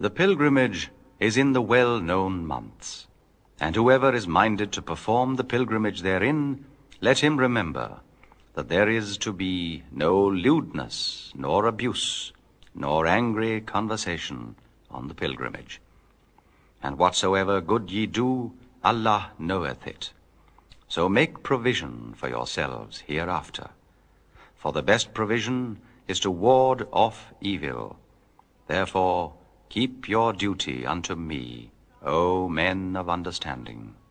The pilgrimage is in the well-known months, and whoever is minded to perform the pilgrimage therein, let him remember that there is to be no lewdness, nor abuse, nor angry conversation on the pilgrimage. And whatsoever good ye do, Allah knoweth it. So make provision for yourselves hereafter. For the best provision is to ward off evil. Therefore keep your duty unto me, O men of understanding.